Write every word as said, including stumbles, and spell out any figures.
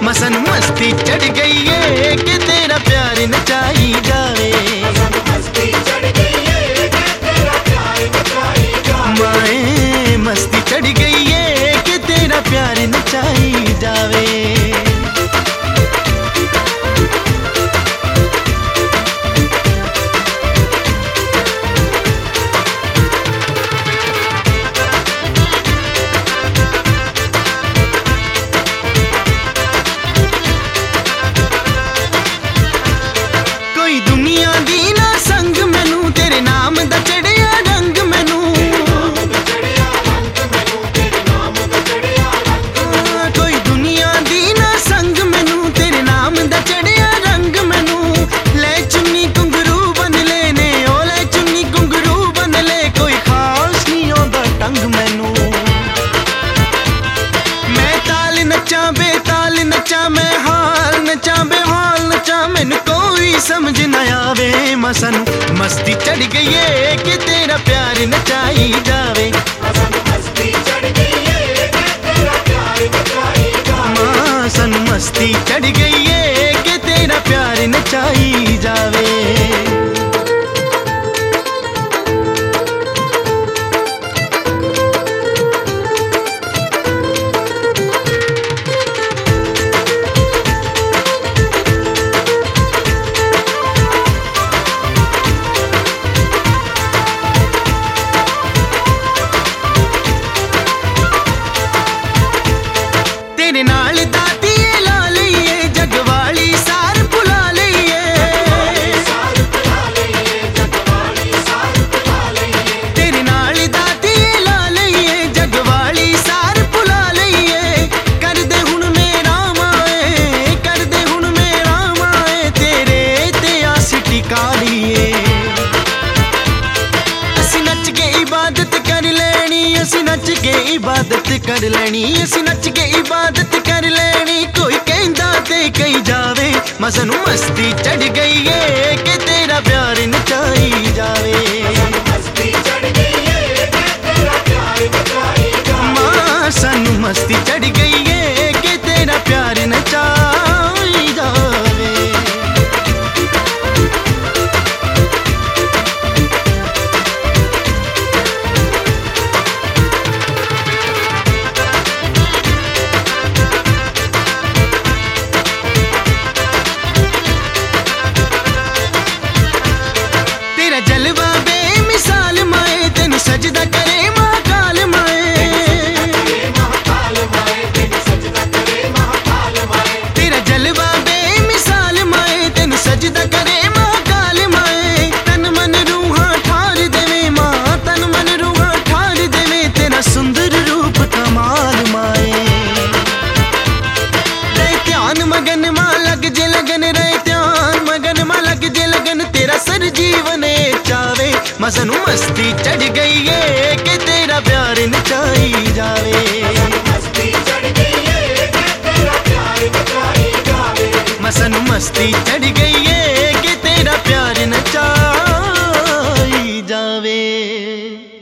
मसन मस्ती चढ़ गई है कि तेरा प्यार नचाई जावे। माए मस्ती चढ़ गई है कि तेरा प्यार नचाई जावे। कोई दुनिया दी ना संग मैनू तेरे नाम दा चढ़िया रंग मैनू। कोई दुनिया दी ना संग मैनू तेरे नाम दा चढ़िया रंग मैनू। ले चुन्नी घुंघरू बन लेने ओ ले चुन्नी घुंघरू बन ले, कोई खास नहीं आंदा टंग मैनू। मैं ताल नचा बेताल नचा, मैं हाल नचा बेहाल नचा, मैनू कोई समझ न आवे। मसन मस्ती चढ़ गई है कि तेरा प्यार नचाई जावे। मसन मस्ती चढ़ गई है कि तेरा प्यार नचाई जावे। तेरे नाल दाती ला लईए जग वाली सार भुला लईए। तेरे नाल दाती ला लईए जग वाली सार भुला लईए। कर दे हुण मेरा माए, कर दे हुण मेरा माए, तेरे ते आस टिका लईए। असी नच के इबादत कर लेनी, असी नच के इबादत कर लेनी, असी नच के इबादत कर लेनी, कोई कहंदा ते कही जावे। मसन मस्ती चढ़ गई है कि तेरा प्यार नचाई जावे। मसन मस्ती चढ़ गई है कि तेरा प्यार नचाई जावे। तेरा जलवा बेमिसाल माए, तेनू सजदा करे महाकाल माए। तेरा जलवा बेमिसाल माए, तेनू सजदा करे महाकाल माए। तन मन रूहां ठार देवे मां, तन मन रूहां ठार देवे, तेरा सुंदर रूप कमाल माए। रहे ध्यान मगन मां लग जे लगन, रहे ध्यान मगन मां लग जे लगन, तेरा सर जीवन चावे। मसन मस्ती चढ़ गई है कि तेरा प्यार नचाई जावे। मसन मस्ती चढ़ गई है कि तेरा प्यार नचाई जावे।